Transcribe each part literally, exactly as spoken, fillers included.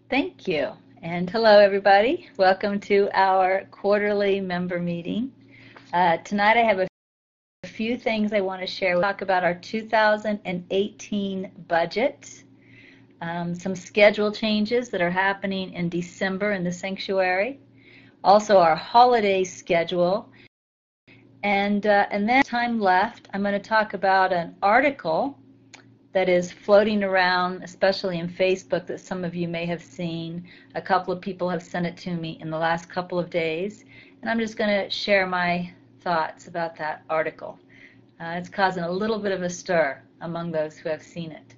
Thank you. And hello, everybody. Welcome to our quarterly member meeting. Uh, tonight I have a few things I want to share. We'll talk about our two thousand eighteen budget, um, some schedule changes that are happening in December in the sanctuary, also our holiday schedule, and, uh, and then time left, I'm going to talk about an article that is floating around, especially in Facebook, that some of you may have seen. A couple of people have sent it to me in the last couple of days, and I'm just going to share my thoughts about that article. Uh, it's causing a little bit of a stir among those who have seen it.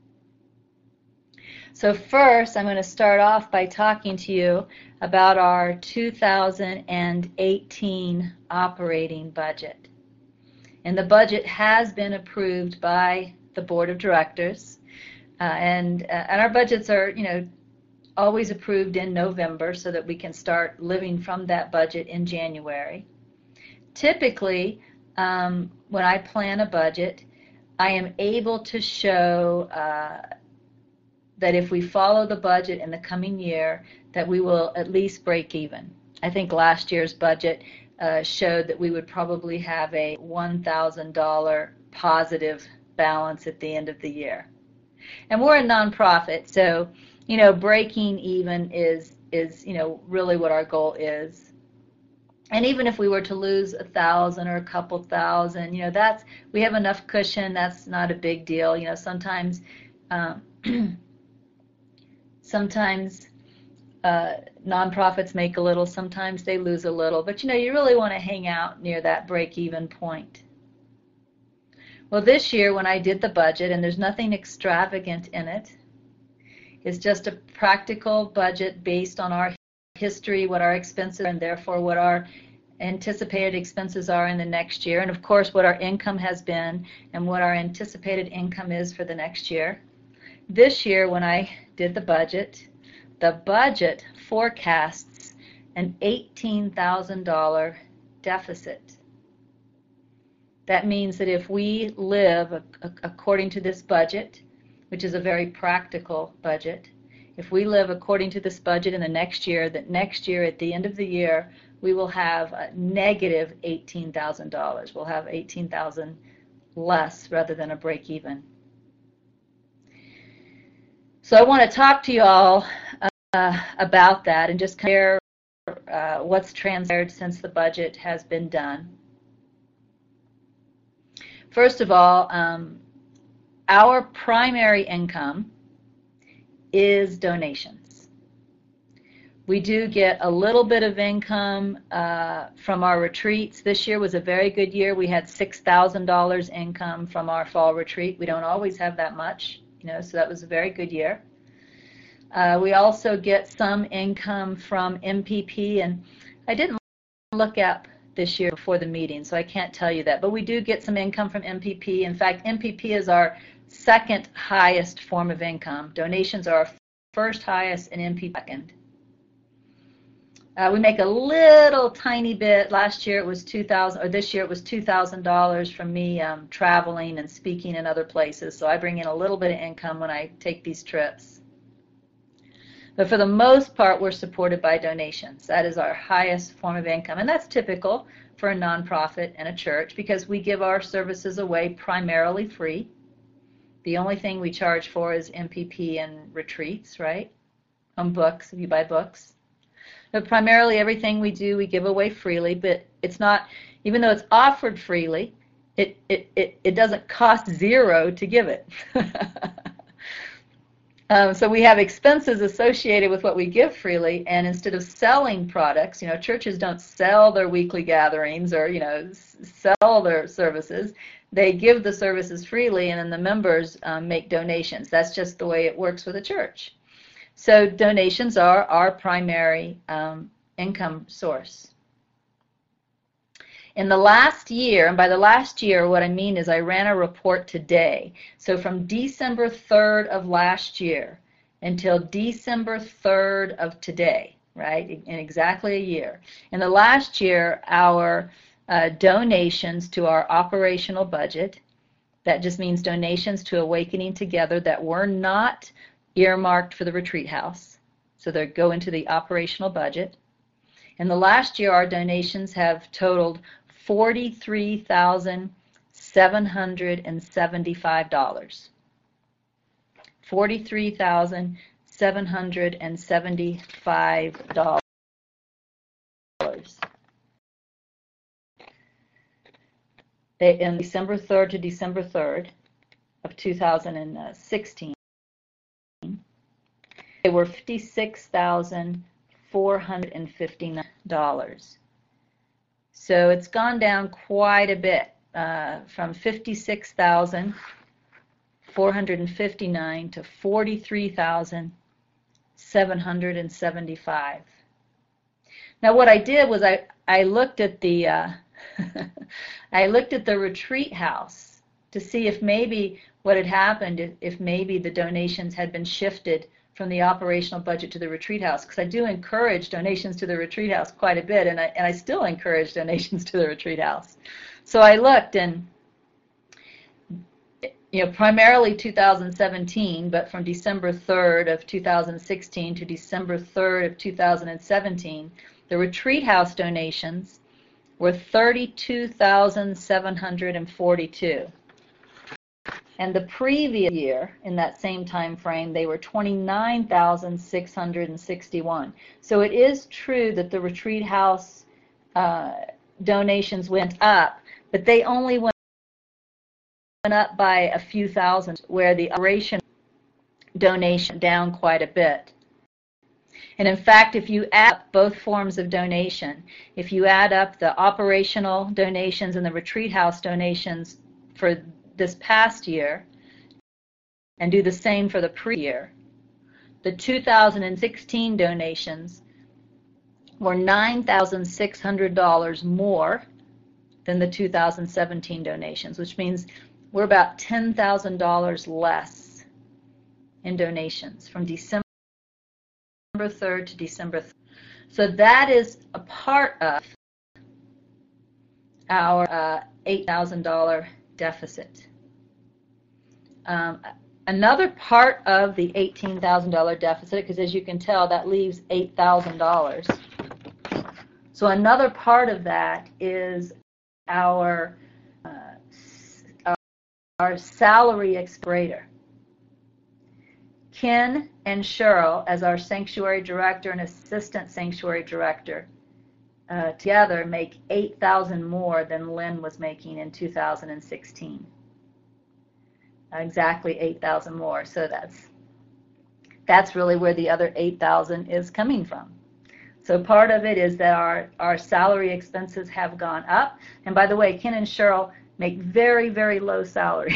So first, I'm going to start off by talking to you about our two thousand eighteen operating budget. And the budget has been approved by the board of directors, uh, and uh, and our budgets are, you know, always approved in November so that we can start living from that budget in January. Typically, um, when I plan a budget, I am able to show uh, that if we follow the budget in the coming year, that we will at least break even. I think last year's budget uh, showed that we would probably have a one thousand dollar positive balance at the end of the year. And we're a nonprofit, so, you know, breaking even is, is you know, really what our goal is. And even if we were to lose a thousand or a couple thousand, you know, that's, we have enough cushion, that's not a big deal. You know, sometimes, um, sometimes uh, nonprofits make a little, sometimes they lose a little, but, you know, you really want to hang out near that break-even point. Well, this year when I did the budget, and there's nothing extravagant in it, it's just a practical budget based on our history, what our expenses are, and therefore what our anticipated expenses are in the next year, and of course what our income has been and what our anticipated income is for the next year. This year when I did the budget, the budget forecasts an eighteen thousand dollar deficit. That means that if we live according to this budget, which is a very practical budget, if we live according to this budget in the next year, that next year at the end of the year we will have a negative eighteen thousand dollars. We'll have eighteen thousand dollars less rather than a break even. So I want to talk to you all uh, about that and just compare uh, what's transpired since the budget has been done. First of all, um, our primary income is donations. We do get a little bit of income uh, from our retreats. This year was a very good year. We had six thousand dollars income from our fall retreat. We don't always have that much, you know, so that was a very good year. Uh, we also get some income from M P P, and I didn't look up this year before the meeting, so I can't tell you that. But we do get some income from M P P. In fact, M P P is our second highest form of income. Donations are our first highest and M P P second. Uh, we make a little tiny bit. Last year it was two thousand dollars, or this year it was two thousand dollars from me um, traveling and speaking in other places. So I bring in a little bit of income when I take these trips. But for the most part, we're supported by donations. That is our highest form of income, and that's typical for a nonprofit and a church because we give our services away primarily free. The only thing we charge for is M P P and retreats, right? On books, if you buy books. But primarily everything we do, we give away freely, but it's not, even though it's offered freely, it, it, it, it doesn't cost zero to give it. Um, so we have expenses associated with what we give freely, and instead of selling products, you know, churches don't sell their weekly gatherings or, you know, sell their services. They give the services freely, and then the members um, make donations. That's just the way it works with a church. So donations are our primary um, income source. In the last year, and by the last year, what I mean is I ran a report today. So from December third of last year until December third of today, right, in exactly a year. In the last year, our uh, donations to our operational budget, that just means donations to Awakening Together that were not earmarked for the retreat house. So they go into the operational budget. In the last year, our donations have totaled forty-three thousand seven hundred seventy-five dollars. forty-three thousand seven hundred seventy-five dollars. They, in December third to December third of two thousand sixteen, they were fifty-six thousand four hundred fifty-nine dollars. So it's gone down quite a bit, uh, from fifty-six thousand four hundred fifty-nine dollars to forty-three thousand seven hundred seventy-five dollars. Now what I did was I, I looked at the uh, I looked at the retreat house to see if maybe what had happened, if, if maybe the donations had been shifted from the operational budget to the retreat house, because I do encourage donations to the retreat house quite a bit, and I, and I still encourage donations to the retreat house. So I looked, and you know, primarily two thousand seventeen, but from December third of two thousand sixteen to December third of two thousand seventeen, the retreat house donations were thirty-two thousand seven hundred forty-two. And the previous year, in that same time frame, they were twenty-nine thousand six hundred sixty-one. So it is true that the retreat house uh, donations went up, but they only went up by a few thousand, where the operation donation down quite a bit. And in fact, if you add up both forms of donation, if you add up the operational donations and the retreat house donations for this past year and do the same for the pre-year, the two thousand sixteen donations were nine thousand six hundred dollars more than the two thousand seventeen donations, which means we're about ten thousand dollars less in donations from December third to December third. So that is a part of our uh, eight thousand dollar deficit. Um, another part of the eighteen thousand dollar deficit, because as you can tell, that leaves eight thousand dollars. So another part of that is our uh, our, our salary expenditure. Ken and Cheryl, as our sanctuary director and assistant sanctuary director, uh, together make eight thousand dollars more than Lynn was making in two thousand sixteen. Exactly eight thousand dollars more. So that's that's really where the other eight thousand dollars is coming from. So part of it is that our, our salary expenses have gone up. And by the way, Ken and Cheryl make very, very low salaries.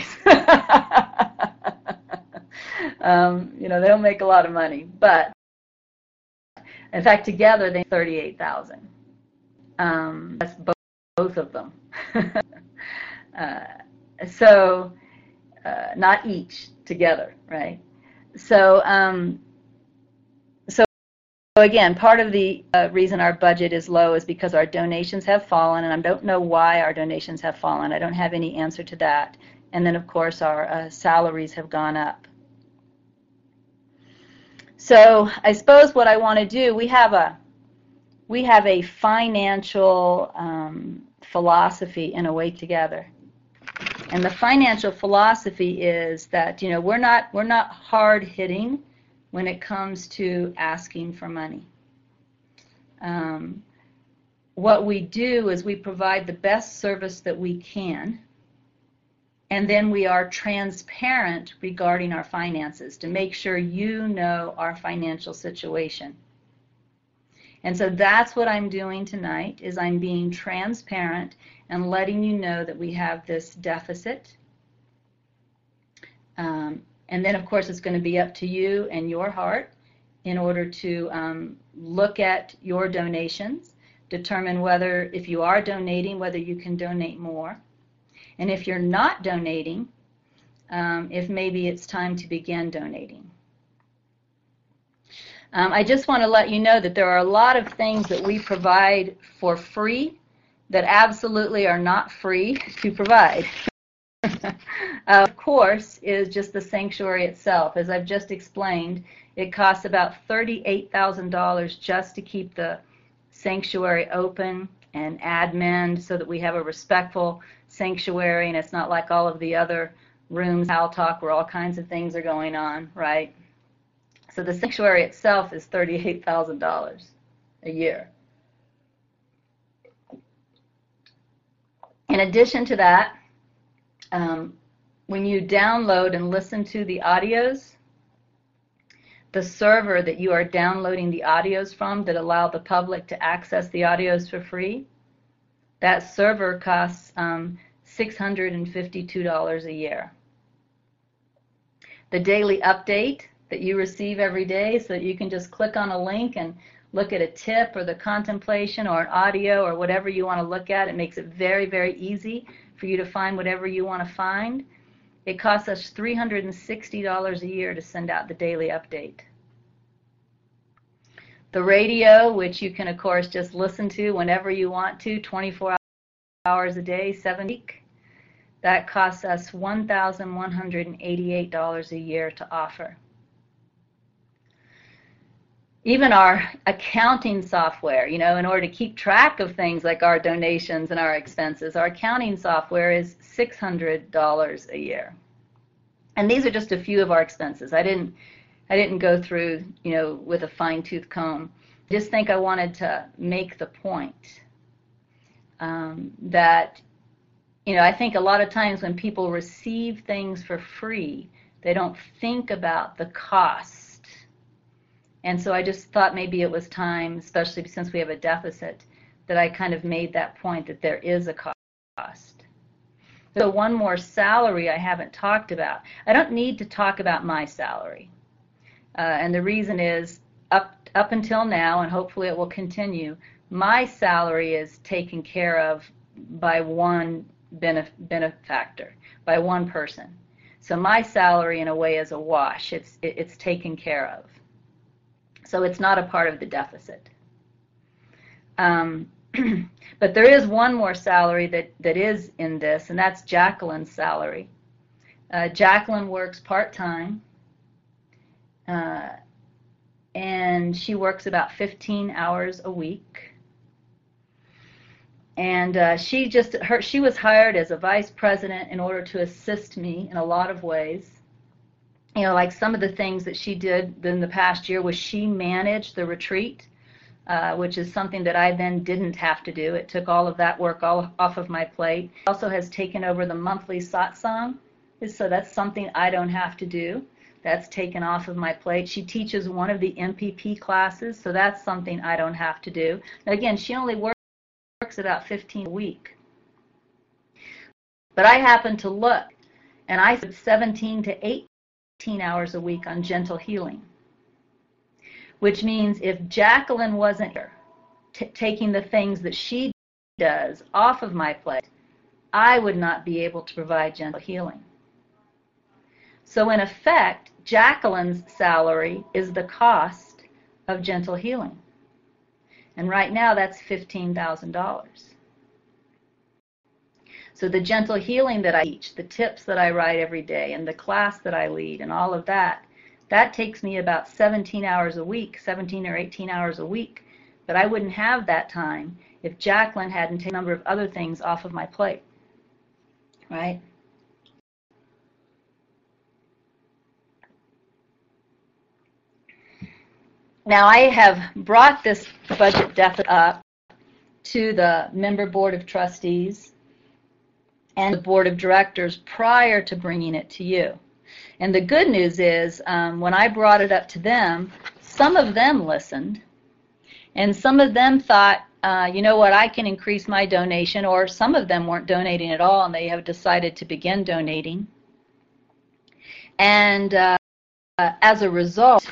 um, you know, they don't make a lot of money, but in fact, together they make thirty-eight thousand dollars. Um, that's both, both of them. uh, so, uh, not each, together, right? So, um, so again, part of the uh, reason our budget is low is because our donations have fallen, and I don't know why our donations have fallen. I don't have any answer to that. And then, of course, our uh, salaries have gone up. So I suppose what I want to do, we have a we have a financial um, philosophy in Awake Together, and the financial philosophy is that you know we're not we're not hard hitting when it comes to asking for money. Um, what we do is we provide the best service that we can, and then we are transparent regarding our finances to make sure you know our financial situation. And so that's what I'm doing tonight, is I'm being transparent and letting you know that we have this deficit. Um, and then, of course, it's going to be up to you and your heart in order to um, look at your donations, determine whether, if you are donating, whether you can donate more. And if you're not donating, um, if maybe it's time to begin donating. Um, I just want to let you know that there are a lot of things that we provide for free that absolutely are not free to provide. Uh, of course, is just the sanctuary itself. As I've just explained, it costs about thirty-eight thousand dollars just to keep the sanctuary open and admin so that we have a respectful sanctuary and it's not like all of the other rooms, Hal Talk, where all kinds of things are going on, right? So the sanctuary itself is thirty-eight thousand dollars a year. In addition to that, um, when you download and listen to the audios, the server that you are downloading the audios from that allow the public to access the audios for free, that server costs um, six hundred fifty-two dollars a year. The daily update that you receive every day, so that you can just click on a link and look at a tip or the contemplation or an audio or whatever you want to look at. It makes it very, very easy for you to find whatever you want to find. It costs us three hundred sixty dollars a year to send out the daily update. The radio, which you can, of course, just listen to whenever you want to, twenty-four hours a day, seven days a week, that costs us one thousand one hundred eighty-eight dollars a year to offer. Even our accounting software, you know, in order to keep track of things like our donations and our expenses, our accounting software is six hundred dollars a year. And these are just a few of our expenses. I didn't, I didn't go through, you know, with a fine-tooth comb. I just think I wanted to make the point um, that, you know, I think a lot of times when people receive things for free, they don't think about the cost. And so I just thought maybe it was time, especially since we have a deficit, that I kind of made that point that there is a cost. So one more salary I haven't talked about. I don't need to talk about my salary. Uh, and the reason is up, up until now, and hopefully it will continue, my salary is taken care of by one benef- benefactor, by one person. So my salary in a way is a wash. It's, it, it's taken care of. So it's not a part of the deficit. Um, but there is one more salary that, that is in this, and that's Jacqueline's salary. Uh, Jacqueline works part-time, uh, and she works about fifteen hours a week. And uh, she just her she was hired as a vice president in order to assist me in a lot of ways. You know, like some of the things that she did in the past year was she managed the retreat, uh, which is something that I then didn't have to do. It took all of that work all off of my plate. Also has taken over the monthly satsang, so that's something I don't have to do. That's taken off of my plate. She teaches one of the M P P classes, so that's something I don't have to do. Again, she only works about fifteen a week. But I happen to look, and I said seventeen to eighteen hours a week on gentle healing, which means if Jacqueline wasn't here t- taking the things that she does off of my plate, I would not be able to provide gentle healing. So in effect, Jacqueline's salary is the cost of gentle healing. And right now that's fifteen thousand dollars. So the gentle healing that I teach, the tips that I write every day, and the class that I lead, and all of that, that takes me about seventeen hours a week, seventeen or eighteen hours a week. But I wouldn't have that time if Jacqueline hadn't taken a number of other things off of my plate, right? Now I have brought this budget deficit up to the member board of trustees and the board of directors prior to bringing it to you. And the good news is um, when I brought it up to them, some of them listened, and some of them thought, uh, you know what, I can increase my donation, or some of them weren't donating at all and they have decided to begin donating. And uh, uh, as a result,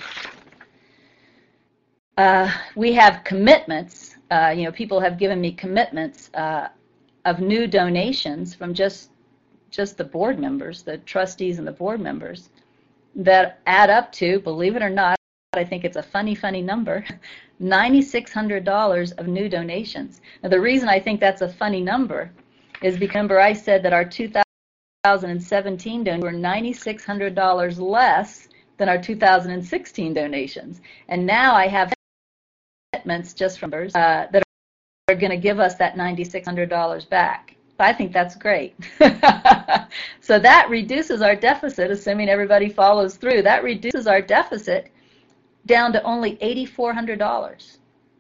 uh, we have commitments, uh, you know, people have given me commitments uh, of new donations from just just the board members, the trustees and the board members, that add up to, believe it or not, I think it's a funny, funny number, nine thousand six hundred dollars of new donations. Now the reason I think that's a funny number is because, remember, I said that our two thousand seventeen donations were nine thousand six hundred dollars less than our two thousand sixteen donations. And now I have commitments just from uh, that are going to give us that nine thousand six hundred dollars back. I think that's great. So that reduces our deficit, assuming everybody follows through. That reduces our deficit down to only eight thousand four hundred dollars.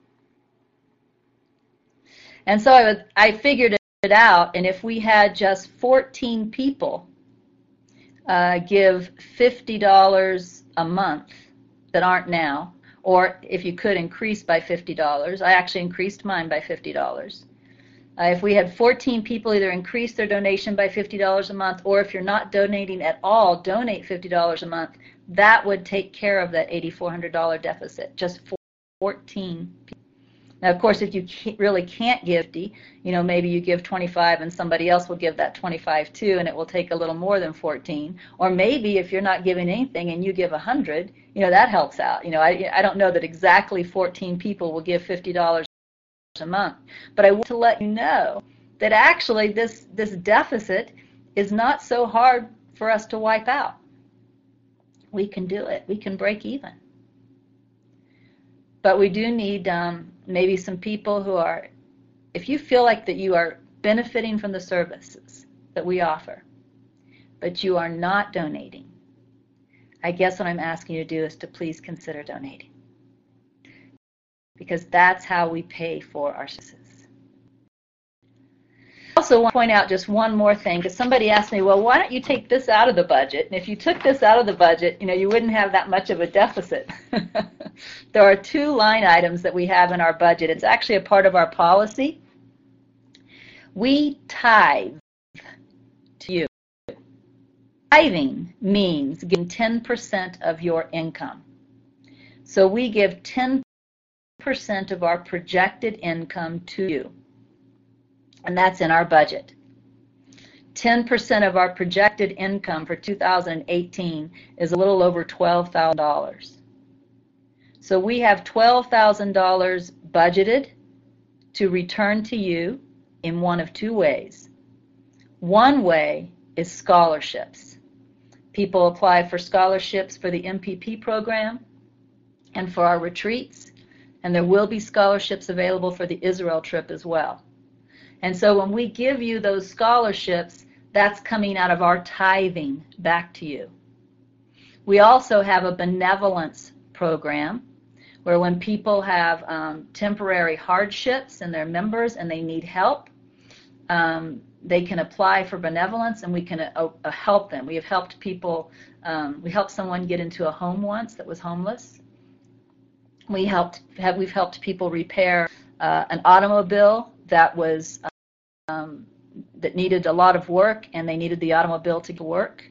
And so I, would, I figured it out, and if we had just fourteen people uh, give fifty dollars a month that aren't now, or if you could increase by fifty dollars, I actually increased mine by fifty dollars. Uh, if we had fourteen people either increase their donation by fifty dollars a month, or if you're not donating at all, donate fifty dollars a month, that would take care of that eight thousand four hundred dollars deficit, just fourteen people. Now, of course, if you can't, really can't give fifty, you know, maybe you give twenty-five and somebody else will give that twenty-five too, and it will take a little more than fourteen. Or maybe if you're not giving anything and you give one hundred, you know, that helps out. You know, I, I don't know that exactly fourteen people will give fifty dollars a month, but I want to let you know that actually this, this deficit is not so hard for us to wipe out. We can do it. We can break even. But we do need um, maybe some people who are, if you feel like that you are benefiting from the services that we offer, but you are not donating, I guess what I'm asking you to do is to please consider donating. Because that's how we pay for our services. I also want to point out just one more thing, because somebody asked me, well, why don't you take this out of the budget? And if you took this out of the budget, you know, you wouldn't have that much of a deficit. There are two line items that we have in our budget. It's actually a part of our policy. We tithe to you. Tithing means giving ten percent of your income. So we give ten percent of our projected income to you. And that's in our budget. ten percent of our projected income for two thousand eighteen is a little over twelve thousand dollars. So we have twelve thousand dollars budgeted to return to you in one of two ways. One way is scholarships. People apply for scholarships for the M P P program and for our retreats, and there will be scholarships available for the Israel trip as well. And so when we give you those scholarships, that's coming out of our tithing back to you. We also have a benevolence program where when people have um, temporary hardships and they're members and they need help, um, they can apply for benevolence and we can uh, uh, help them. We have helped people, um, we helped someone get into a home once that was homeless. We helped, have, we've helped people repair uh, an automobile that was um, that needed a lot of work, and they needed the automobile to work.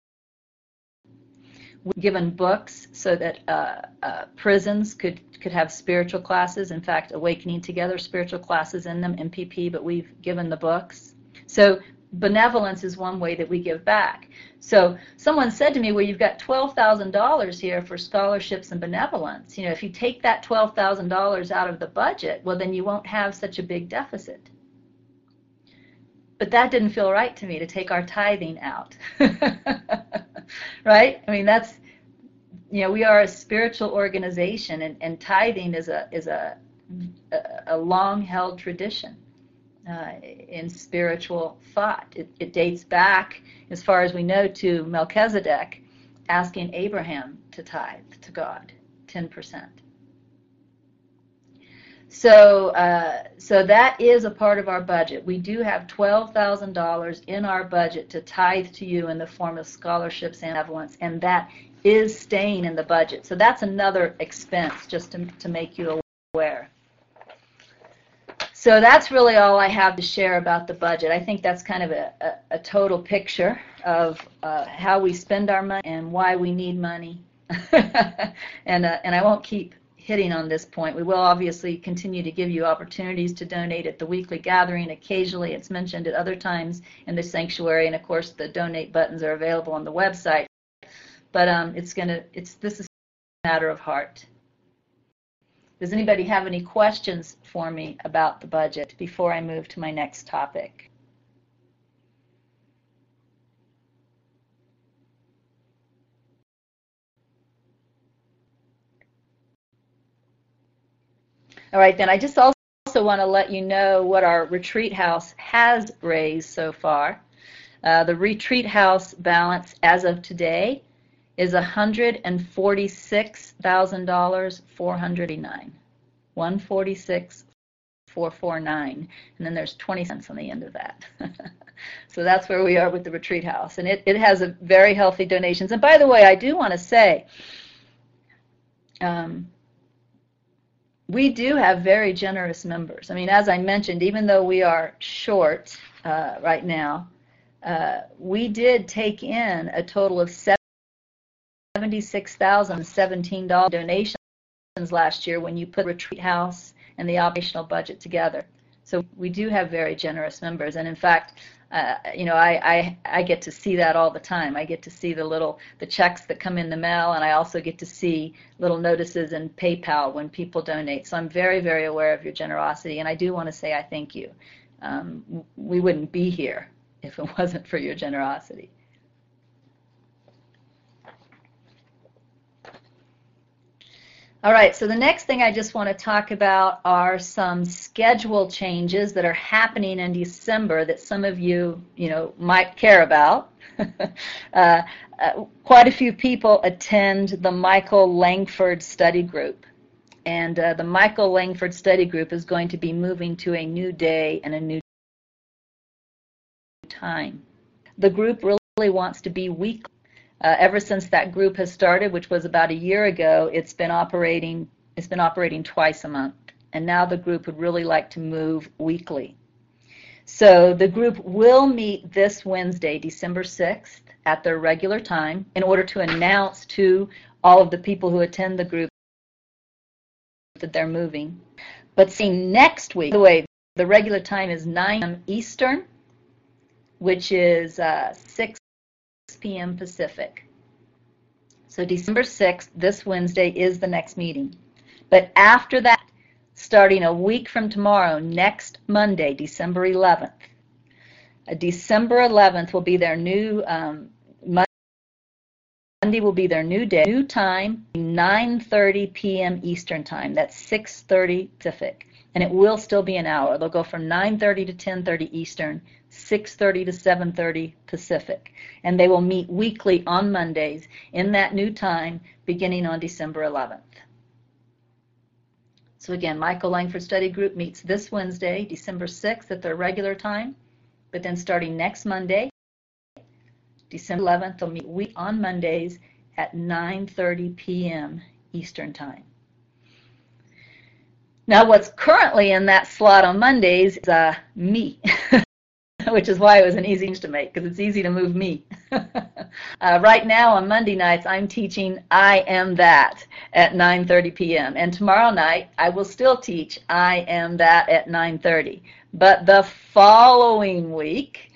We've given books so that uh, uh, prisons could could have spiritual classes. In fact, Awakening Together spiritual classes in them, M P P. But we've given the books. So benevolence is one way that we give back. So someone said to me, well, you've got twelve thousand dollars here for scholarships and benevolence. You know, if you take that twelve thousand dollars out of the budget, well, then you won't have such a big deficit. But that didn't feel right to me, to take our tithing out. Right? I mean, that's, you know, we are a spiritual organization, and, and tithing is a is a, a long-held tradition. Uh, in spiritual thought. It, it dates back, as far as we know, to Melchizedek asking Abraham to tithe to God, ten percent. So, uh, so that is a part of our budget. We do have twelve thousand dollars in our budget to tithe to you in the form of scholarships and benevolence, and that is staying in the budget. So that's another expense, just to, to make you aware. So that's really all I have to share about the budget. I think that's kind of a, a, a total picture of uh, how we spend our money and why we need money. and uh, and I won't keep hitting on this point. We will obviously continue to give you opportunities to donate at the weekly gathering. Occasionally it's mentioned at other times in the sanctuary, and of course the donate buttons are available on the website. But um, it's gonna it's this is a matter of heart. Does anybody have any questions for me about the budget before I move to my next topic? All right, then I just also want to let you know what our retreat house has raised so far. Uh, the retreat house balance as of today is one hundred forty-six thousand four hundred eighty-nine dollars. one hundred forty-six thousand four hundred forty-nine, and then there's twenty cents on the end of that. So that's where we are with the retreat house, and it, it has a very healthy donations. And by the way, I do want to say, um, we do have very generous members. I mean, as I mentioned, even though we are short uh, right now, uh, we did take in a total of seventy-six thousand seventeen dollars donations last year when you put retreat house and the operational budget together. So we do have very generous members, and in fact, uh, you know, I, I I get to see that all the time. I get to see the little the checks that come in the mail, and I also get to see little notices in PayPal when people donate. So I'm very, very aware of your generosity, and I do want to say I thank you. Um, we wouldn't be here if it wasn't for your generosity. All right, so the next thing I just want to talk about are some schedule changes that are happening in December that some of you, you know, might care about. uh, uh, quite a few people attend the Michael Langford Study Group, and uh, the Michael Langford Study Group is going to be moving to a new day and a new time. The group really wants to be weekly. Uh, ever since that group has started, which was about a year ago, it's been operating it's been operating twice a month, and now the group would really like to move weekly. So the group will meet this Wednesday, December sixth, at their regular time in order to announce to all of the people who attend the group that they're moving. But see, next week, by the way, the regular time is nine A M Eastern, which is uh, six P M Pacific. So December sixth, this Wednesday, is the next meeting. But after that, starting a week from tomorrow, next Monday, December eleventh, uh, December eleventh will be their new, um, Monday will be their new day, new time, nine thirty P M Eastern time. That's six thirty Pacific. And it will still be an hour. They'll go from nine thirty to ten thirty Eastern, six thirty to seven thirty Pacific. And they will meet weekly on Mondays in that new time beginning on December eleventh. So again, Michael Langford Study Group meets this Wednesday, December sixth, at their regular time. But then starting next Monday, December eleventh, they'll meet week on Mondays at nine thirty P M Eastern time. Now, what's currently in that slot on Mondays is uh, me, which is why it was an easy change to make, because it's easy to move me. uh, right now on Monday nights, I'm teaching I Am That at nine thirty P M And tomorrow night, I will still teach I Am That at nine thirty. But the following week,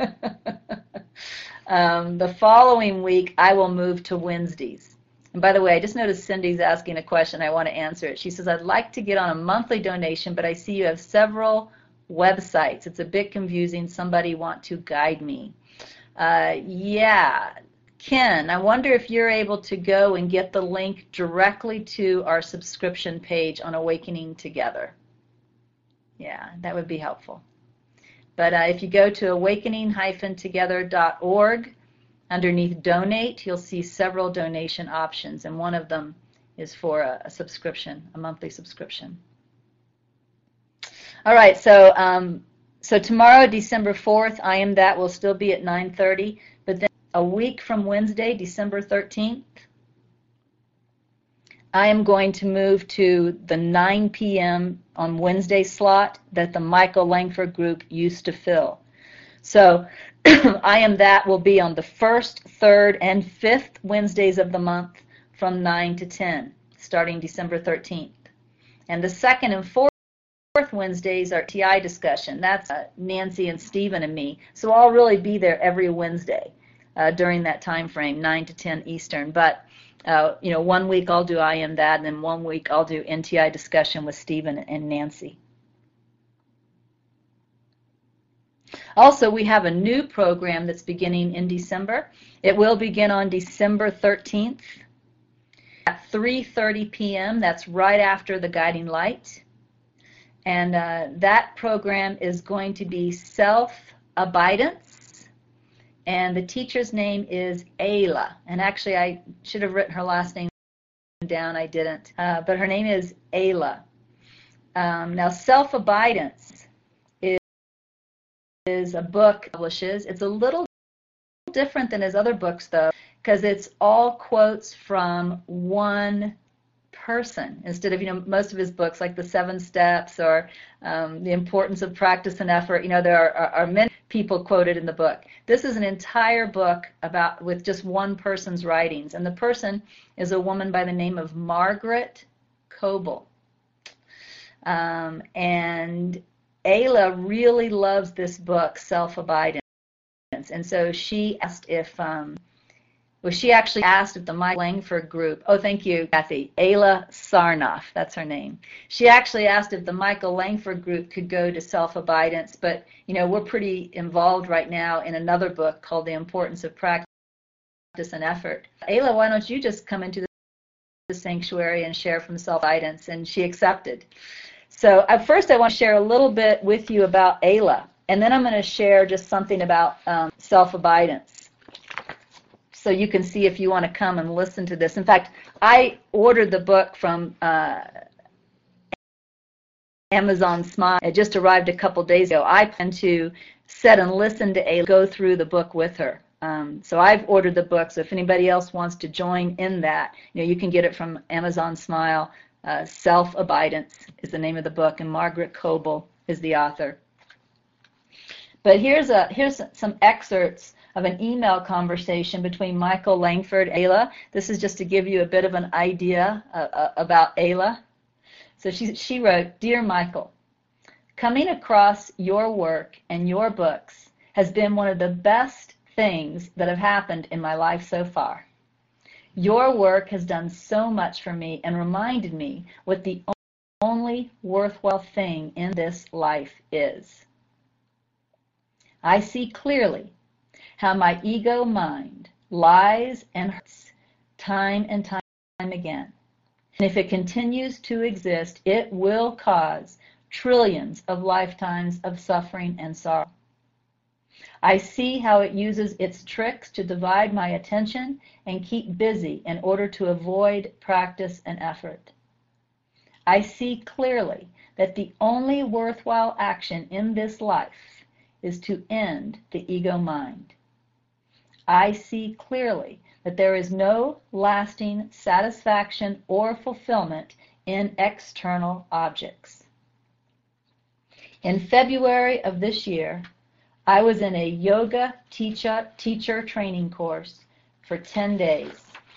um, the following week, I will move to Wednesdays. And by the way, I just noticed Cindy's asking a question. I want to answer it. She says, I'd like to get on a monthly donation, but I see you have several websites. It's a bit confusing. Somebody want to guide me. Uh, yeah. Ken, I wonder if you're able to go and get the link directly to our subscription page on Awakening Together. Yeah, that would be helpful. But uh, if you go to awakening dash together dot org, underneath Donate, you'll see several donation options, and one of them is for a, a subscription, a monthly subscription. All right, so um, so tomorrow, December fourth, I Am That will still be at nine thirty, but then a week from Wednesday, December thirteenth, I am going to move to the nine P M on Wednesday slot that the Michael Langford group used to fill. So I Am That will be on the first, third, and fifth Wednesdays of the month from nine to ten, starting December thirteenth. And the second and fourth Wednesdays are T I discussion. That's uh, Nancy and Stephen and me. So I'll really be there every Wednesday uh, during that time frame, nine to ten Eastern. But uh, you know, one week I'll do I Am That, and then one week I'll do N T I discussion with Stephen and Nancy. Also, we have a new program that's beginning in December. It will begin on December thirteenth at three thirty P M That's right after the guiding light. And uh, that program is going to be Self-Abidance. And the teacher's name is Ayla. And actually, I should have written her last name down. I didn't. Uh, but her name is Ayla. Um, now, Self-Abidance is, is a book he publishes. It's a little different than his other books, though, because it's all quotes from one person instead of, you know, most of his books like the Seven Steps or um, The Importance of Practice and Effort. You know, there are, are, are many people quoted in the book. This is an entire book about with just one person's writings, and the person is a woman by the name of Margaret Coble. Um, and Ayla really loves this book, Self-Abidance, and so she asked if um, Well, she actually asked if the Mike Langford group, oh, thank you, Kathy, Ayla Sarnoff, that's her name. She actually asked if the Michael Langford group could go to Self-Abidance, but, you know, we're pretty involved right now in another book called The Importance of Practice and Effort. Ayla, why don't you just come into the sanctuary and share from Self-Abidance? And she accepted. So at first I want to share a little bit with you about Ayla, and then I'm going to share just something about um, Self-Abidance, so you can see if you want to come and listen to this. In fact, I ordered the book from uh, Amazon Smile. It just arrived a couple days ago. I plan to sit and listen to Ayla, go through the book with her. Um, so I've ordered the book, so if anybody else wants to join in that, you know, you can get it from Amazon Smile. Uh, Self-Abidance is the name of the book, and Margaret Coble is the author. But here's a here's some excerpts of an email conversation between Michael Langford and Ayla. This is just to give you a bit of an idea uh, about Ayla. So she, she wrote, "Dear Michael, coming across your work and your books has been one of the best things that have happened in my life so far. Your work has done so much for me and reminded me what the only worthwhile thing in this life is. I see clearly how my ego mind lies and hurts time and time again. And if it continues to exist, it will cause trillions of lifetimes of suffering and sorrow. I see how it uses its tricks to divide my attention and keep busy in order to avoid practice and effort. I see clearly that the only worthwhile action in this life is to end the ego mind. I see clearly that there is no lasting satisfaction or fulfillment in external objects. In February of this year, I was in a yoga teacher, teacher training course for ten days.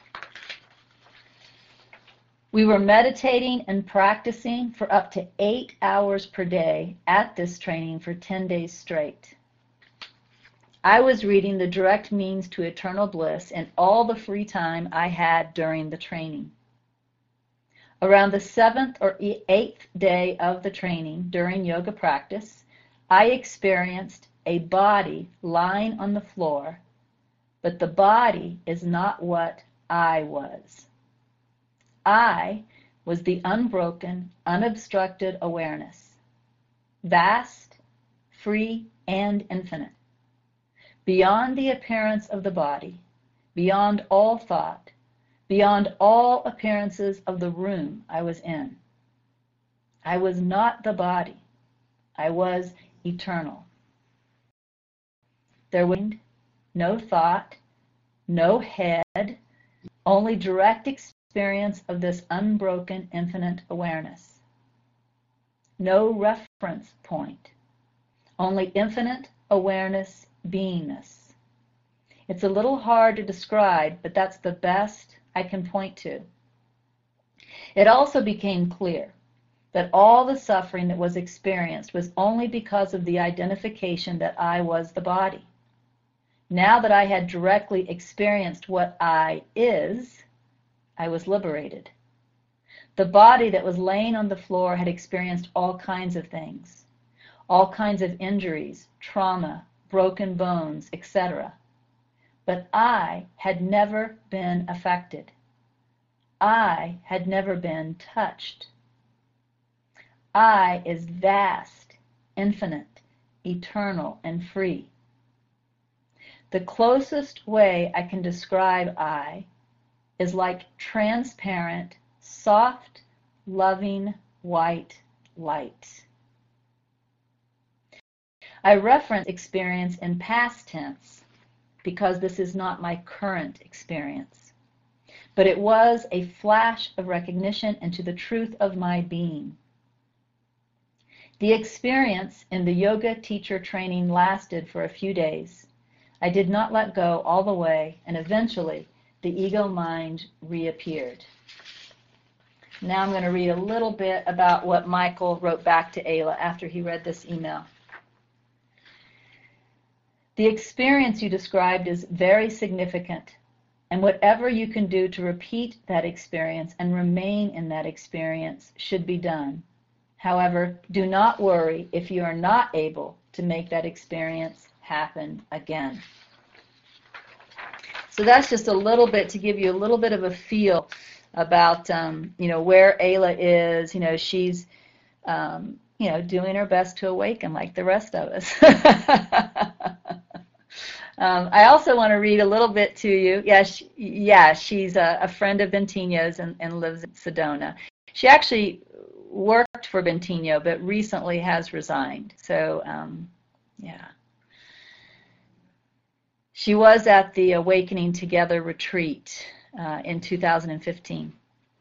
We were meditating and practicing for up to eight hours per day at this training for ten days straight. I was reading The Direct Means to Eternal Bliss in all the free time I had during the training. Around the seventh or eighth day of the training during yoga practice, I experienced a body lying on the floor, but the body is not what I was. I was the unbroken, unobstructed awareness, vast, free, and infinite, beyond the appearance of the body, beyond all thought, beyond all appearances of the room I was in. I was not the body. I was eternal. There was no thought, no head, only direct experience of this unbroken infinite awareness. No reference point, only infinite awareness beingness. It's a little hard to describe, but that's the best I can point to. It also became clear that all the suffering that was experienced was only because of the identification that I was the body. Now that I had directly experienced what I is, I was liberated. The body that was laying on the floor had experienced all kinds of things, all kinds of injuries, trauma, broken bones, et cetera. But I had never been affected. I had never been touched. I is vast, infinite, eternal, and free. The closest way I can describe I is like transparent, soft, loving, white light. I reference experience in past tense because this is not my current experience, but it was a flash of recognition into the truth of my being. The experience in the yoga teacher training lasted for a few days. I did not let go all the way, and eventually the ego mind reappeared. Now I'm going to read a little bit about what Michael wrote back to Ayla after he read this email. The experience you described is very significant, and whatever you can do to repeat that experience and remain in that experience should be done. However, do not worry if you are not able to make that experience happen again. So that's just a little bit to give you a little bit of a feel about, um, you know, where Ayla is. You know, she's, um, you know, doing her best to awaken like the rest of us. um, I also want to read a little bit to you. Yeah, she, yeah she's a, a friend of Bentino's and, and lives in Sedona. She actually worked for Bentino, but recently has resigned. So, um, yeah. She was at the Awakening Together retreat uh, in two thousand fifteen.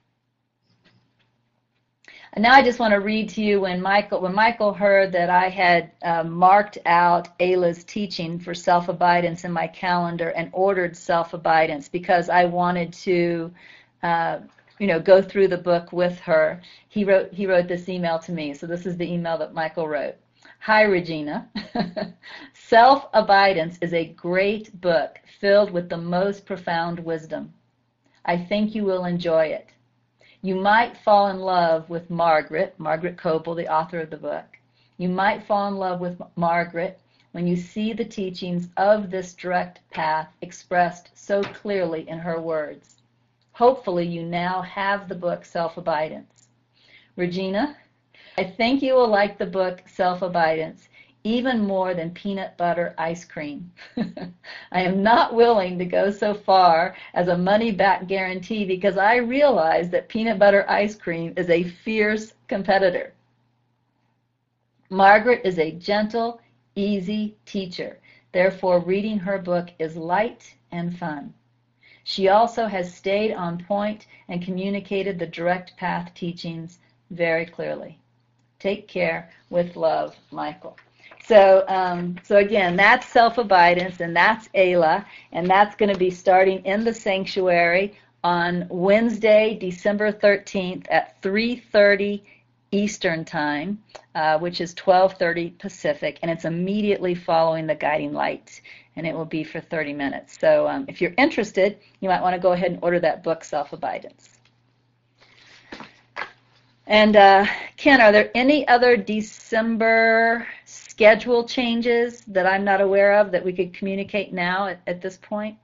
And now I just want to read to you when Michael, when Michael heard that I had uh, marked out Ayla's teaching for self-abidance in my calendar and ordered self-abidance because I wanted to, uh, you know, go through the book with her. He wrote, he wrote this email to me. So this is the email that Michael wrote. Hi, Regina. Self-Abidance is a great book filled with the most profound wisdom. I think you will enjoy it. You might fall in love with Margaret, Margaret Coble, the author of the book. You might fall in love with Margaret when you see the teachings of this direct path expressed so clearly in her words. Hopefully you now have the book Self-Abidance. Regina, I think you will like the book Self-Abidance even more than peanut butter ice cream. I am not willing to go so far as a money-back guarantee because I realize that peanut butter ice cream is a fierce competitor. Margaret is a gentle, easy teacher. Therefore, reading her book is light and fun. She also has stayed on point and communicated the direct path teachings very clearly. Take care. With love, Michael. So, um, so again, that's Self-Abidance, and that's Ayla, and that's going to be starting in the sanctuary on Wednesday, December thirteenth at three thirty Eastern Time, uh, which is twelve thirty Pacific, and it's immediately following the guiding light, and it will be for thirty minutes. So um, if you're interested, you might want to go ahead and order that book, Self-Abidance. And uh, Ken, are there any other December schedule changes that I'm not aware of that we could communicate now at, at this point?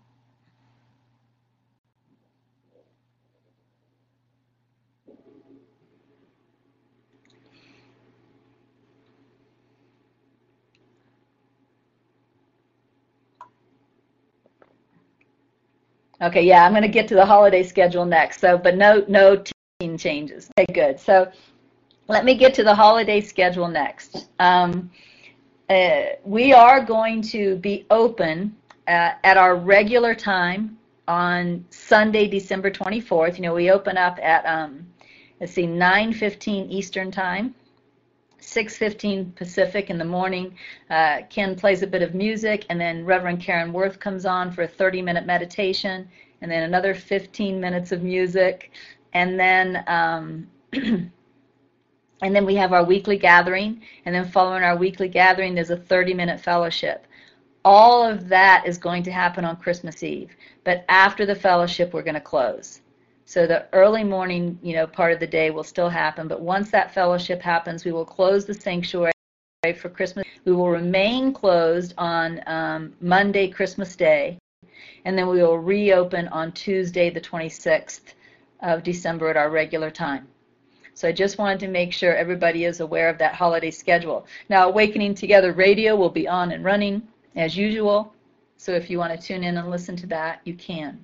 Okay, yeah, I'm going to get to the holiday schedule next. So, but no, no team changes. Okay, good. So, let me get to the holiday schedule next. Um, uh, we are going to be open uh, at our regular time on Sunday, December twenty-fourth. You know, we open up at um, let's see, nine fifteen Eastern Time, six fifteen Pacific in the morning. Uh, Ken plays a bit of music, and then Reverend Karen Worth comes on for a thirty minute meditation, and then another fifteen minutes of music, and then um, and then we have our weekly gathering, and then following our weekly gathering, there's a thirty minute fellowship. All of that is going to happen on Christmas Eve, but after the fellowship, we're going to close. So the early morning, you know, part of the day will still happen, but once that fellowship happens, we will close the sanctuary for Christmas. We will remain closed on um, Monday, Christmas Day, and then we will reopen on Tuesday, the twenty-sixth of December at our regular time. So I just wanted to make sure everybody is aware of that holiday schedule. Now, Awakening Together Radio will be on and running as usual. So if you want to tune in and listen to that, you can.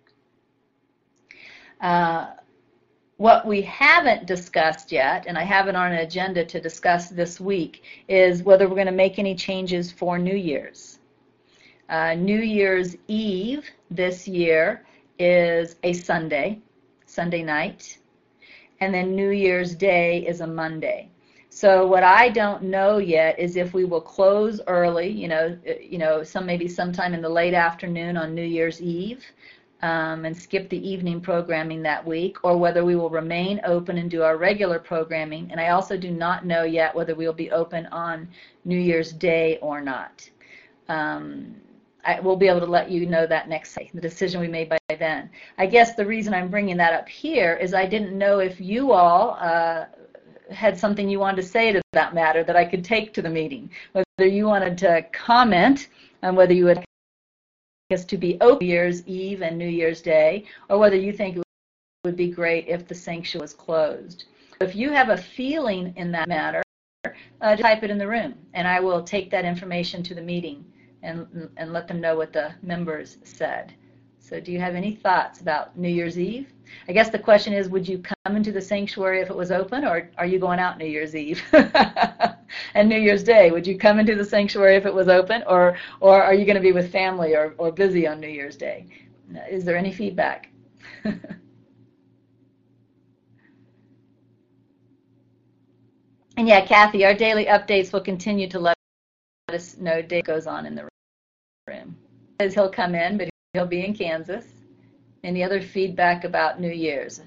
Uh, what we haven't discussed yet, and I have it on an agenda to discuss this week, is whether we're going to make any changes for New Year's. Uh, New Year's Eve this year is a Sunday, Sunday night, and then New Year's Day is a Monday. So what I don't know yet is if we will close early, you know, you know, some maybe sometime in the late afternoon on New Year's Eve, um, and skip the evening programming that week, or whether we will remain open and do our regular programming. And I also do not know yet whether we will be open on New Year's Day or not. Um, I will be able to let you know that next day, the decision we made by then. I guess the reason I'm bringing that up here is I didn't know if you all uh, had something you wanted to say to that matter that I could take to the meeting, whether you wanted to comment on whether you would like us to be open New Year's Eve and New Year's Day, or whether you think it would be great if the sanctuary was closed. If you have a feeling in that matter, uh, type it in the room, and I will take that information to the meeting and, and let them know what the members said. So do you have any thoughts about New Year's Eve? I guess the question is, would you come into the sanctuary if it was open, or are you going out New Year's Eve? And New Year's Day, would you come into the sanctuary if it was open, or, or are you going to be with family or, or busy on New Year's Day? Is there any feedback? And yeah, Kathy, our daily updates will continue to let us know day goes on in the room. Says he'll come in, but he'll be in Kansas. Any other feedback about New Year's?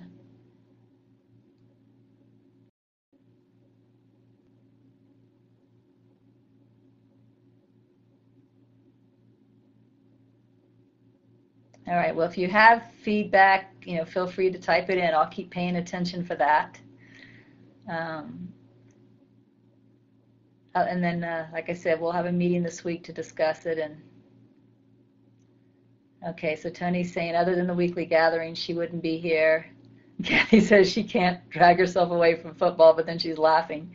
All right, well, if you have feedback, you know, feel free to type it in. I'll keep paying attention for that. Um, and then, uh, like I said, we'll have a meeting this week to discuss it. And okay, so Tony's saying other than the weekly gathering, she wouldn't be here. Kathy says she can't drag herself away from football, but then she's laughing.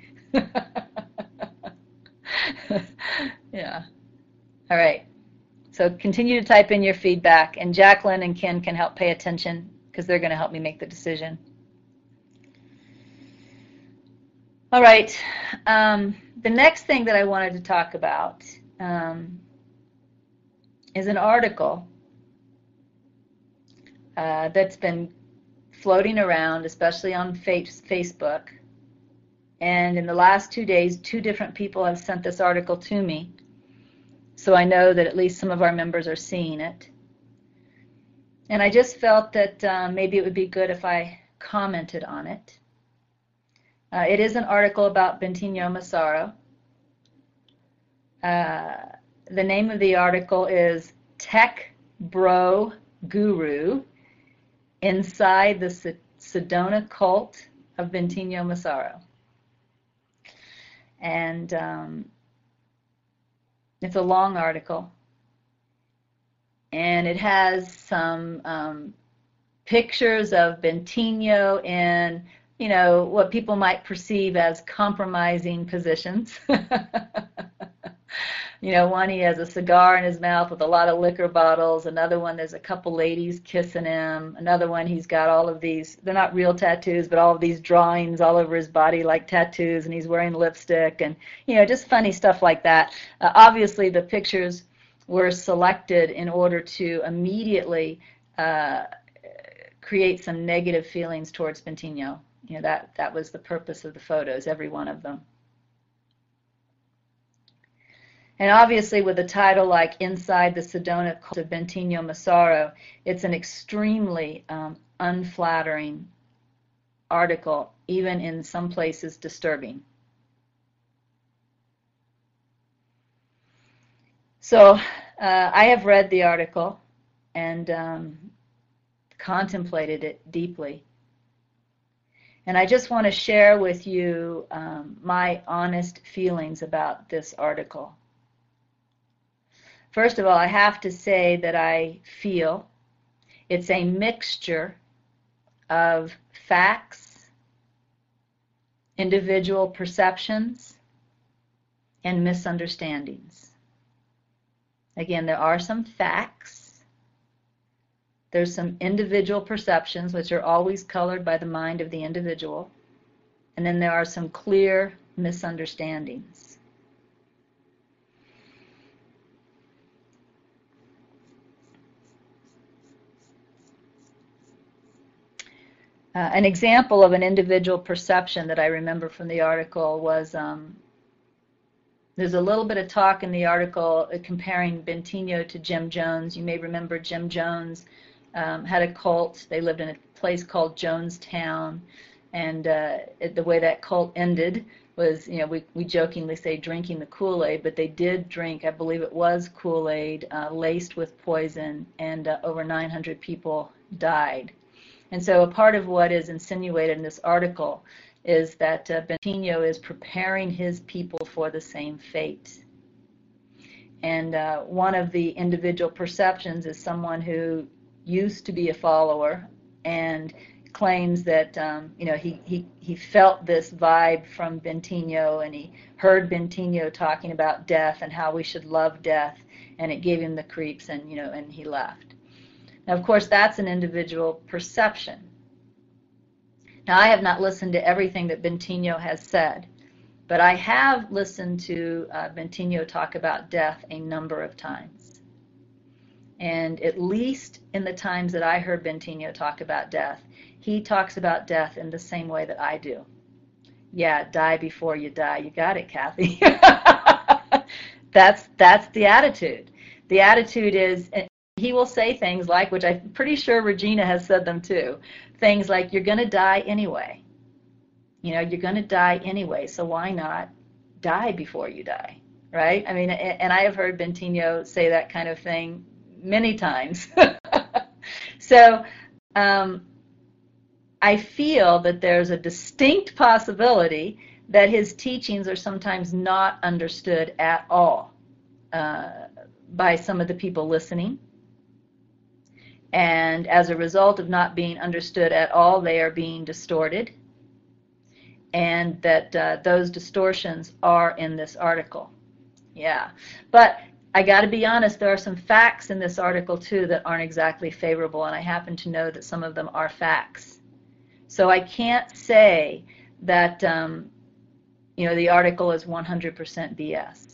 Yeah. All right. So continue to type in your feedback, and Jacqueline and Ken can help pay attention because they're going to help me make the decision. All right. Um, the next thing that I wanted to talk about um, is an article uh, that's been floating around, especially on Facebook. And in the last two days, two different people have sent this article to me. So I know that at least some of our members are seeing it. And I just felt that uh, maybe it would be good if I commented on it. Uh, it is an article about Bentinho Massaro. Uh, the name of the article is Tech Bro Guru Inside the Sedona Cult of Bentinho Massaro. And um, it's a long article, and it has some um, pictures of Bentinho in, you know, what people might perceive as compromising positions. You know, one, he has a cigar in his mouth with a lot of liquor bottles. Another one, there's a couple ladies kissing him. Another one, he's got all of these, they're not real tattoos, but all of these drawings all over his body like tattoos, and he's wearing lipstick and, you know, just funny stuff like that. Uh, obviously, the pictures were selected in order to immediately uh, create some negative feelings towards Bentinho. You know, that, that was the purpose of the photos, every one of them. And obviously, with a title like Inside the Sedona Cult of Bentinho Massaro, it's an extremely um, unflattering article, even in some places disturbing. So uh, I have read the article and um, contemplated it deeply. And I just want to share with you um, my honest feelings about this article. First of all, I have to say that I feel it's a mixture of facts individual perceptions, and misunderstandings. Again, there are some facts. There's some individual perceptions, which are always colored by the mind of the individual. And then there are some clear misunderstandings. Uh, an example of an individual perception that I remember from the article was, um, there's a little bit of talk in the article comparing Bentinho to Jim Jones. You may remember Jim Jones um, had a cult. They lived in a place called Jonestown, and uh, it, the way that cult ended was, you know, we, we jokingly say drinking the Kool-Aid, but they did drink, I believe it was Kool-Aid, uh, laced with poison, and uh, over nine hundred people died. And so a part of what is insinuated in this article is that uh, Bentinho is preparing his people for the same fate. And uh, one of the individual perceptions is someone who used to be a follower and claims that um, you know he, he, he felt this vibe from Bentinho, and he heard Bentinho talking about death and how we should love death, and it gave him the creeps, and you know and he left. Now, of course, that's an individual perception. Now, I have not listened to everything that Bentinho has said, but I have listened to uh, Bentinho talk about death a number of times. And at least in the times that I heard Bentinho talk about death, he talks about death in the same way that I do. Yeah, die before you die. You got it, Kathy. that's, that's the attitude. The attitude is, he will say things like, which I'm pretty sure Regina has said them too, things like, you're going to die anyway. You know, you're going to die anyway, so why not die before you die, right? I mean, and I have heard Bentinho say that kind of thing many times. So um, I feel that there's a distinct possibility that his teachings are sometimes not understood at all uh, by some of the people listening. And as a result of not being understood at all, they are being distorted. And that uh, those distortions are in this article. Yeah. But I got to be honest, there are some facts in this article, too, that aren't exactly favorable. And I happen to know that some of them are facts. So I can't say that, um, you know, the article is one hundred percent B S.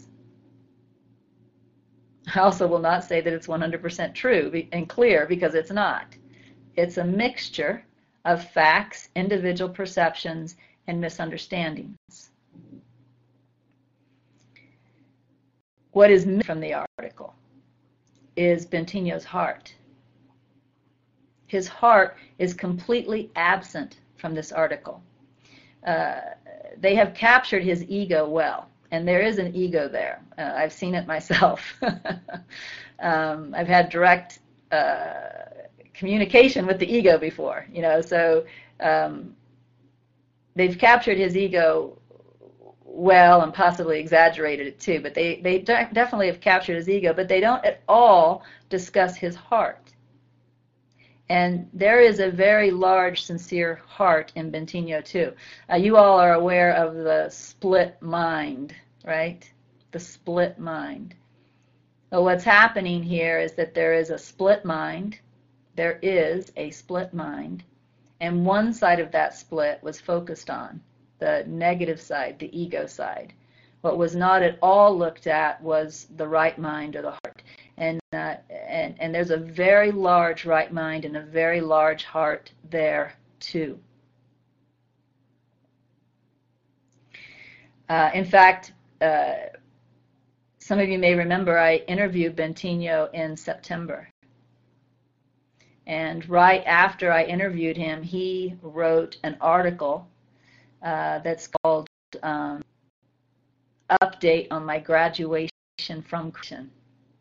I also will not say that it's one hundred percent true and clear, because it's not. It's a mixture of facts, individual perceptions, and misunderstandings. What is missing from the article is Bentinho's heart. His heart is completely absent from this article. Uh, they have captured his ego well. And there is an ego there. Uh, I've seen it myself. um, I've had direct uh, communication with the ego before, you know. So um, they've captured his ego well and possibly exaggerated it too. But they they de definitely have captured his ego. But they don't at all discuss his heart. And there is a very large, sincere heart in Bentinho, too. Uh, you all are aware of the split mind, right? The split mind. Well, what's happening here is that there is a split mind. There is a split mind. And one side of that split was focused on, the negative side, the ego side. What was not at all looked at was the right mind or the heart. And, uh, and, and there's a very large right mind and a very large heart there, too. Uh, in fact, uh, some of you may remember I interviewed Bentinho in September. And right after I interviewed him, he wrote an article uh, that's called um, Update on My Graduation from Creation.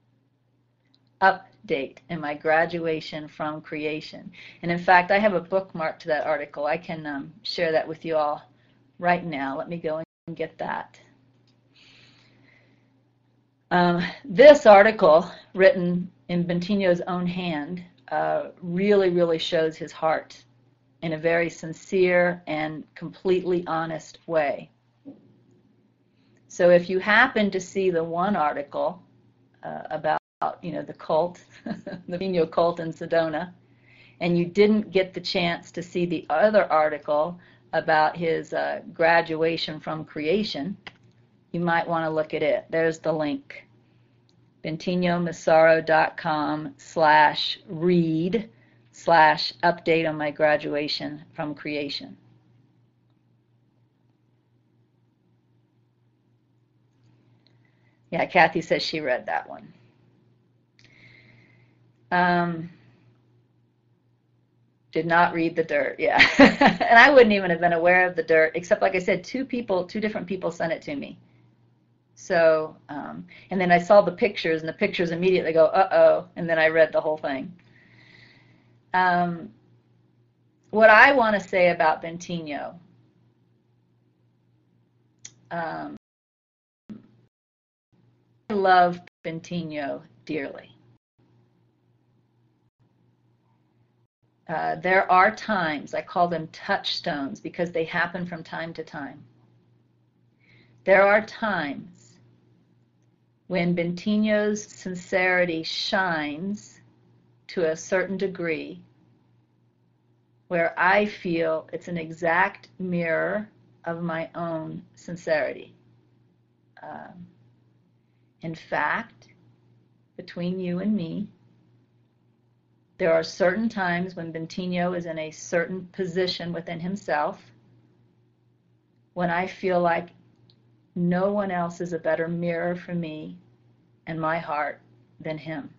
Update in my graduation from creation. And in fact, I have a bookmark to that article. I can um, share that with you all right now. Let me go and get that. Um, this article, written in Bentinho's own hand, uh, really, really shows his heart. in a very sincere and completely honest way. So if you happen to see the one article uh, about, you know, the cult, the Bentinho cult in Sedona, and you didn't get the chance to see the other article about his uh, graduation from creation, you might want to look at it. There's the link. bentinhomassaro.com slash read slash update on my graduation from creation. Yeah, Kathy says she read that one. Um, did not read the dirt, yeah. And I wouldn't even have been aware of the dirt, except, like I said, two people, two different people sent it to me. So, um, and then I saw the pictures, and the pictures immediately go, uh-oh, and then I read the whole thing. Um, what I want to say about Bentinho, um, I love Bentinho dearly. Uh, there are times, I call them touchstones because they happen from time to time. There are times when Bentinho's sincerity shines to a certain degree where I feel it's an exact mirror of my own sincerity. Um, in fact, between you and me, there are certain times when Bentinho is in a certain position within himself when I feel like no one else is a better mirror for me and my heart than him.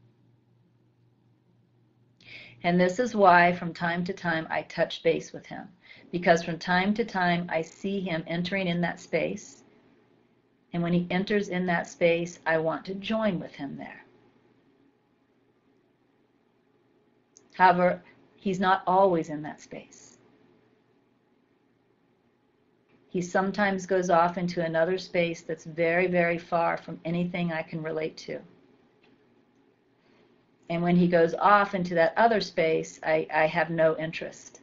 And this is why from time to time I touch base with him, because from time to time I see him entering in that space, and when he enters in that space, I want to join with him there. However, he's not always in that space. He sometimes goes off into another space that's very, very far from anything I can relate to. And when he goes off into that other space, I, I have no interest.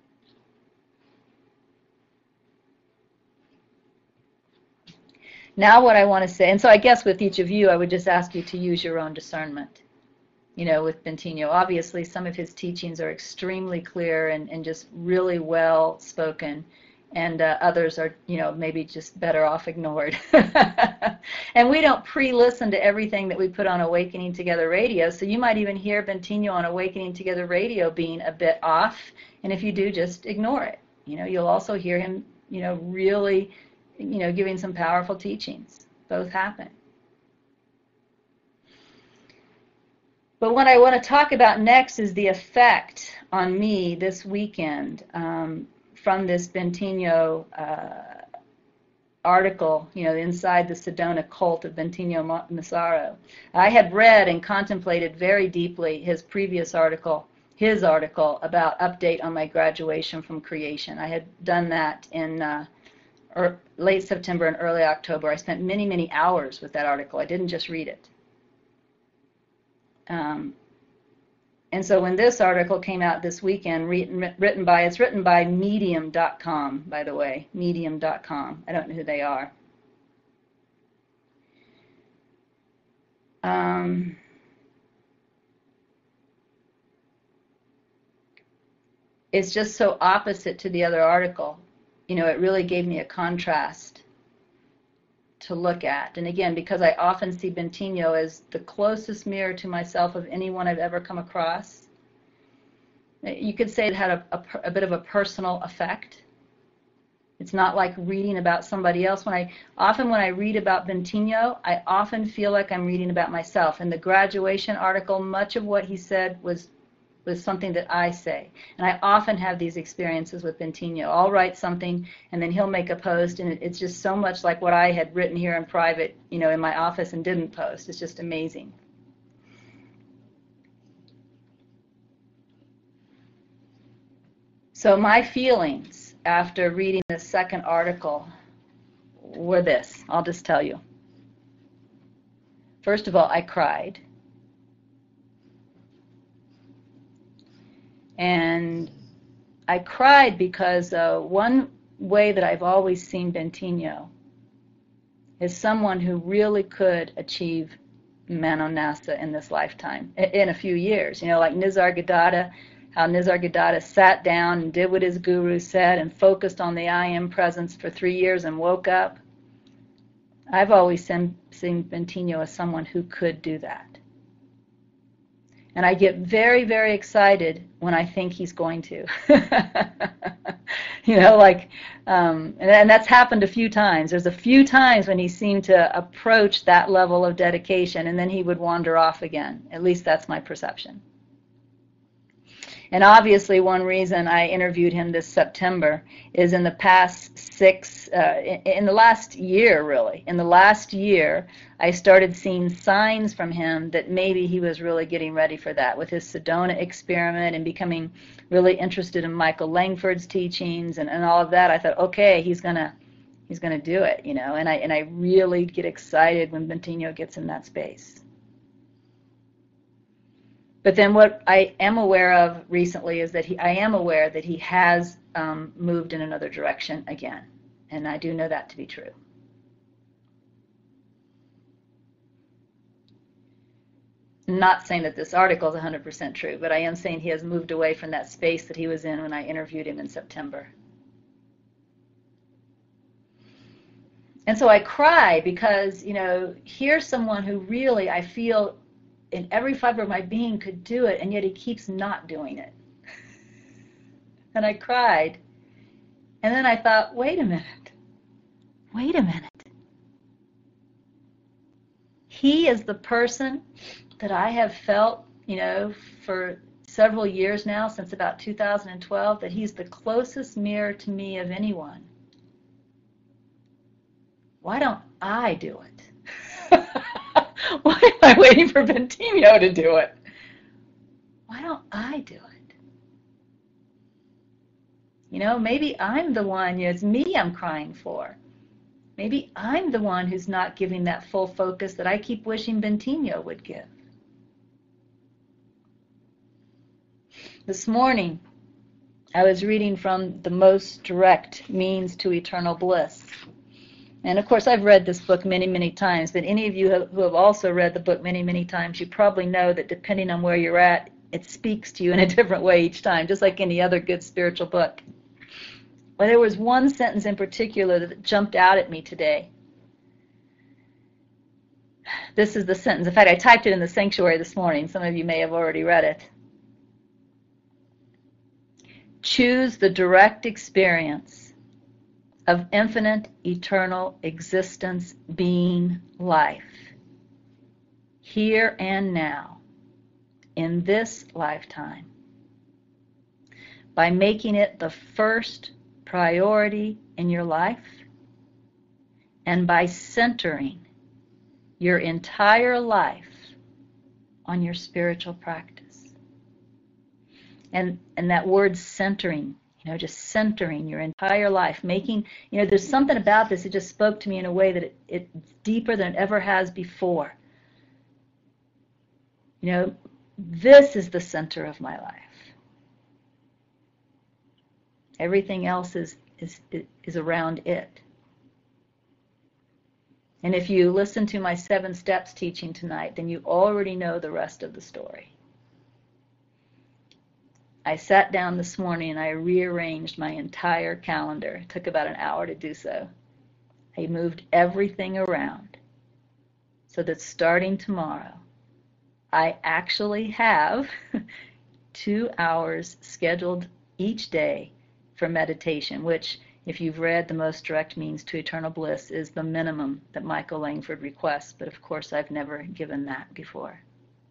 Now what I want to say, and so I guess with each of you, I would just ask you to use your own discernment. You know, with Bentinho, obviously some of his teachings are extremely clear and, and just really well spoken, and uh, others are, you know, maybe just better off ignored. And we don't pre-listen to everything that we put on Awakening Together Radio, so you might even hear Bentinho on Awakening Together Radio being a bit off, and if you do, just ignore it. You know, you'll also hear him, you know, really, you know, giving some powerful teachings. Both happen. But what I want to talk about next is the effect on me this weekend um, from this Bentinho uh, article, you know, inside the Sedona cult of Bentinho Massaro. I had read and contemplated very deeply his previous article, his article about update on my graduation from creation. I had done that in uh, er, late September and early October. I spent many, many hours with that article. I didn't just read it. Um, and so when this article came out this weekend, written, written by, it's written by medium dot com, by the way, medium dot com. I don't know who they are. Um, it's just so opposite to the other article. You know, it really gave me a contrast to look at. And again, because I often see Bentinho as the closest mirror to myself of anyone I've ever come across, you could say it had a, a, a bit of a personal effect. It's not like reading about somebody else. When I often when I read about Bentinho, I often feel like I'm reading about myself. In the graduation article, much of what he said was was something that I say. And I often have these experiences with Bentinho. I'll write something, and then he'll make a post, and it's just so much like what I had written here in private, you know, in my office and didn't post. It's just amazing. So my feelings after reading the second article were this. I'll just tell you. First of all, I cried. And I cried because uh, one way that I've always seen Bentinho is someone who really could achieve Mano Nasa in this lifetime, in a few years. You know, like Nisargadatta, how Nisargadatta sat down and did what his guru said and focused on the I Am presence for three years and woke up. I've always seen, seen Bentinho as someone who could do that. And I get very, very excited when I think he's going to. You know, like, um, and, and that's happened a few times. There's a few times when he seemed to approach that level of dedication, and then he would wander off again. At least that's my perception. And obviously one reason I interviewed him this September is in the past six, uh, in, in the last year really, in the last year I started seeing signs from him that maybe he was really getting ready for that with his Sedona experiment and becoming really interested in Michael Langford's teachings and, and all of that. I thought, okay, he's gonna he's gonna do it, you know, and I and I really get excited when Bentinho gets in that space. But then what I am aware of recently is that he, I am aware that he has um, moved in another direction again. And I do know that to be true. I'm not saying that this article is one hundred percent true, but I am saying he has moved away from that space that he was in when I interviewed him in September. And so I cry because, you know, here's someone who really I feel in every fiber of my being could do it, and yet he keeps not doing it. And I cried. And then I thought, wait a minute. Wait a minute. He is the person that I have felt, you know, for several years now, since about two thousand twelve, that he's the closest mirror to me of anyone. Why don't I do it? Why am I waiting for Bentinho to do it? Why don't I do it? You know, maybe I'm the one, you know, it's me I'm crying for. Maybe I'm the one who's not giving that full focus that I keep wishing Bentinho would give. This morning, I was reading from The Most Direct Means to Eternal Bliss. And of course, I've read this book many, many times, but any of you who have also read the book many, many times, you probably know that depending on where you're at, it speaks to you in a different way each time, just like any other good spiritual book. But there was one sentence in particular that jumped out at me today. This is the sentence. In fact, I typed it in the sanctuary this morning. Some of you may have already read it. Choose the direct experience of infinite, eternal existence, being, life, here and now, in this lifetime, by making it the first priority in your life, and by centering your entire life on your spiritual practice. And, and that word centering, you know, just centering your entire life, making, you know, there's something about this that just spoke to me in a way that it, it's deeper than it ever has before. You know, this is the center of my life. Everything else is, is, is around it. And if you listen to my seven steps teaching tonight, then you already know the rest of the story. I sat down this morning and I rearranged my entire calendar. It took about an hour to do so. I moved everything around so that starting tomorrow, I actually have two hours scheduled each day for meditation, which, if you've read The Most Direct Means to Eternal Bliss, is the minimum that Michael Langford requests. But of course, I've never given that before.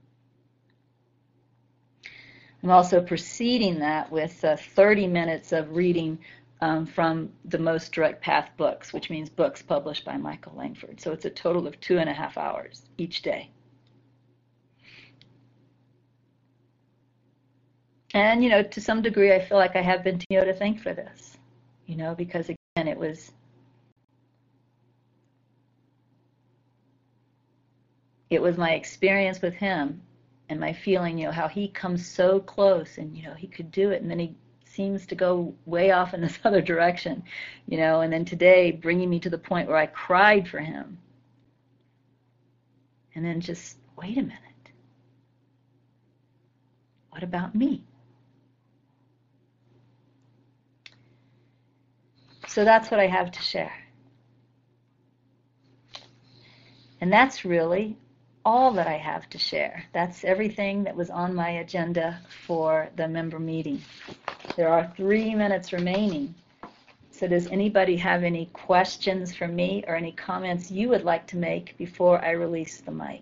I'm also preceding that with uh, thirty minutes of reading um, from the Most Direct Path books, which means books published by Michael Langford. So it's a total of two and a half hours each day. And, you know, to some degree, I feel like I have Bentinho to thank for this, you know, because, again, it was, it was my experience with him and my feeling, you know, how he comes so close and, you know, he could do it, and then he seems to go way off in this other direction, you know, and then today bringing me to the point where I cried for him. And then just, wait a minute. What about me? So that's what I have to share. And that's really all that I have to share. That's everything that was on my agenda for the member meeting. There are three minutes remaining. So does anybody have any questions for me or any comments you would like to make before I release the mic?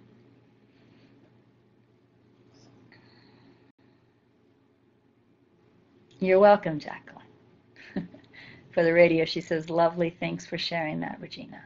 You're welcome, Jacqueline. For the radio, she says, lovely, thanks for sharing that, Regina.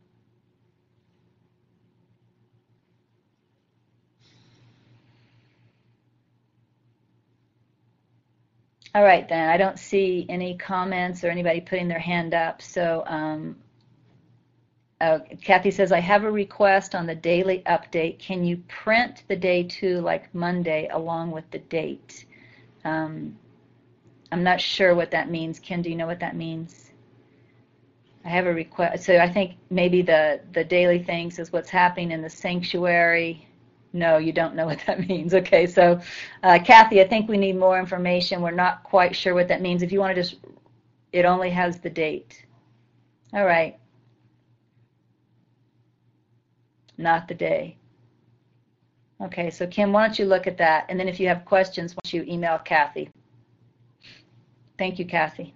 All right, then. I don't see any comments or anybody putting their hand up. So um, uh, Kathy says, I have a request on the daily update. Can you print the day two like Monday along with the date? Um, I'm not sure what that means. Ken, do you know what that means? I have a request. So I think maybe the, the daily things is what's happening in the sanctuary. No, you don't know what that means. Okay, so uh, Kathy, I think we need more information. We're not quite sure what that means. If you want to just, it only has the date. All right. Not the day. Okay, so Kim, why don't you look at that? And then if you have questions, why don't you email Kathy? Thank you, Kathy.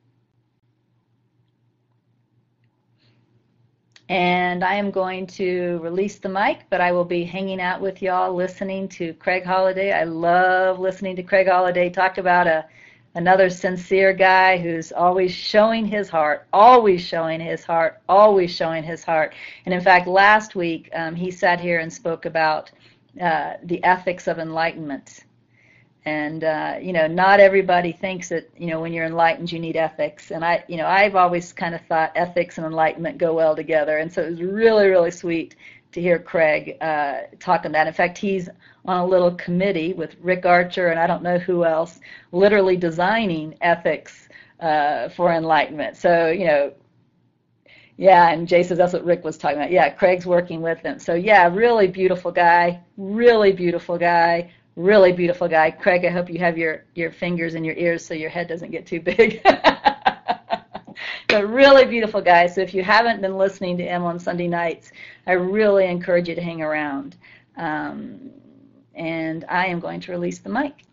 And I am going to release the mic, but I will be hanging out with y'all listening to Craig Holliday. I love listening to Craig Holliday talk about a another sincere guy who's always showing his heart, always showing his heart, always showing his heart. And in fact, last week um, he sat here and spoke about uh, the ethics of enlightenment. And, uh, you know, not everybody thinks that, you know, when you're enlightened, you need ethics. And I, you know, I've always kind of thought ethics and enlightenment go well together. And so it was really, really sweet to hear Craig uh, talk on that. In fact, he's on a little committee with Rick Archer and I don't know who else, literally designing ethics uh, for enlightenment. So, you know, yeah, and Jay says that's what Rick was talking about. Yeah, Craig's working with them. So, yeah, really beautiful guy, really beautiful guy. Really beautiful guy. Craig, I hope you have your, your fingers in your ears so your head doesn't get too big. But really beautiful guy. So if you haven't been listening to him on Sunday nights, I really encourage you to hang around. Um, and I am going to release the mic.